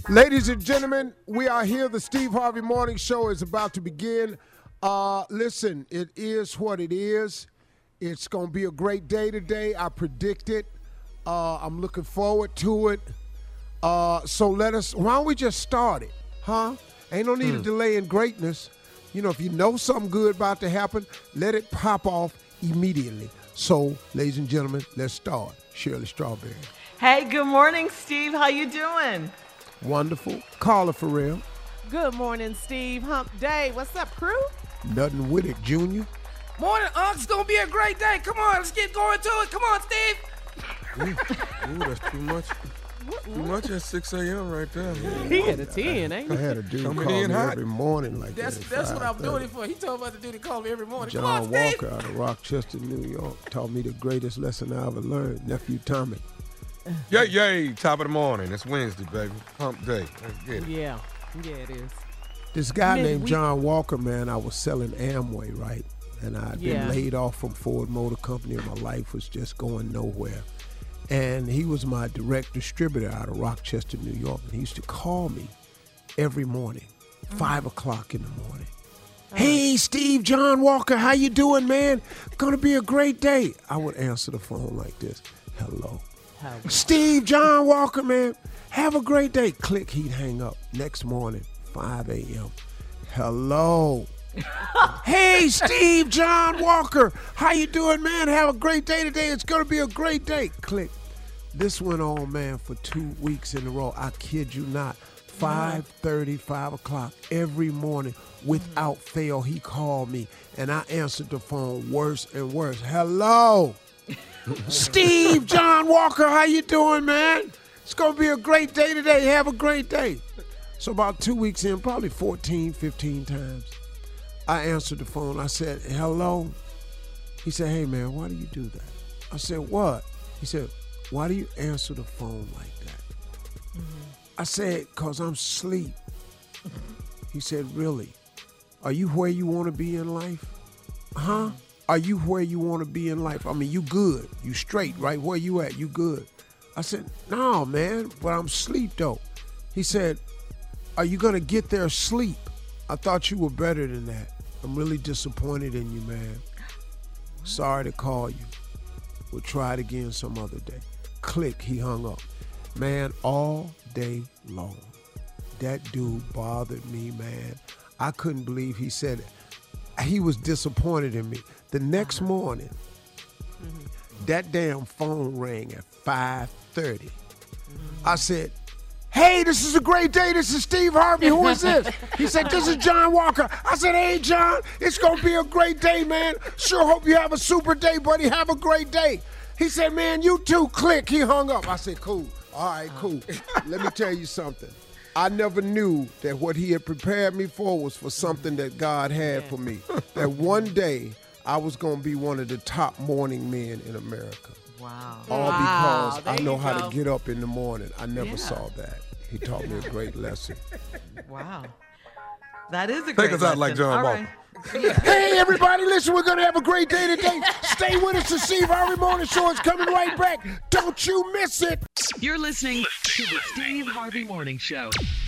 Ladies and gentlemen, we are here. The Steve Harvey Morning Show is about to begin. Listen, it is what it is. It's going to be a great day today. I predict it. I'm looking forward to it. So why don't we just start it, huh? Ain't no need of delay in greatness. You know, if you know something good about to happen, let it pop off immediately. So, ladies and gentlemen, let's start. Shirley Strawberry. Hey, good morning, Steve. How you doing? Wonderful. Carla Farrell. Good morning, Steve. Hump day. What's up, crew? Nothing with it, Junior. Morning, Unc. It's going to be a great day. Come on, let's get going to it. Come on, Steve. Ooh, that's too much. Too much at 6 a.m. right there. He had a 10, ain't I he? had a dude Coming call in me hot. every morning like That's that. what I'm doing it for. He told me about the dude to call me every morning. Come John on, Steve. Walker out of Rochester, New York, taught me the greatest lesson I ever learned. Nephew Tommy. Yay, top of the morning. It's Wednesday, baby. Hump day. Let's get it. Yeah, it is. This guy named Midweek. John Walker, man, I was selling Amway, right? And I'd been Yeah. laid off from Ford Motor Company and my life was just going nowhere. And he was my direct distributor out of Rochester, New York. And he used to call me every morning, 5 o'clock in the morning. Hey, Steve, John Walker, how you doing, man? Gonna be a great day. I would answer the phone like this. Hello. Steve, John Walker, man, have a great day. Click, he'd hang up. Next morning, 5 a.m. Hello. Hey, Steve, John Walker, how you doing, man? Have a great day today. It's going to be a great day. Click. This went on, man, for 2 weeks in a row. I kid you not. 5:30, 5 o'clock every morning without fail, he called me, and I answered the phone worse and worse. Hello. Steve, John Walker, how you doing, man? It's going to be a great day today. Have a great day. So about 2 weeks in, probably 14, 15 times, I answered the phone. I said, hello. He said, hey, man, why do you do that? I said, what? He said, why do you answer the phone like that? I said, because I'm asleep. He said, really? Are you where you want to be in life? Huh? Are you where you want to be in life? I mean, you good. You straight, right? Where you at? You good. I said, no, man, but I'm asleep, though. He said, are you going to get there asleep? I thought you were better than that. I'm really disappointed in you, man. Sorry to call you. We'll try it again some other day. Click, he hung up. Man, all day long, that dude bothered me, man. I couldn't believe he said it. He was disappointed in me. The next morning, that damn phone rang at 5:30. I said, hey, this is a great day. This is Steve Harvey. Who is this? He said, this is John Walker. I said, hey, John, it's going to be a great day, man. Sure hope you have a super day, buddy. Have a great day. He said, man, you too. Click. He hung up. I said, cool. All right, cool. Let me tell you something. I never knew that what he had prepared me for was for something that God had for me. That one day I was going to be one of the top morning men in America. Wow. All because I there know you how go. to get up in the morning. I never saw that. He taught me a great lesson. Wow. That is a great Take us out like lesson. John All Walker. right. Hey, everybody, listen, we're going to have a great day today. Stay with us. The Steve Harvey Morning Show is coming right back. Don't you miss it. You're listening to the Steve Harvey Morning Show.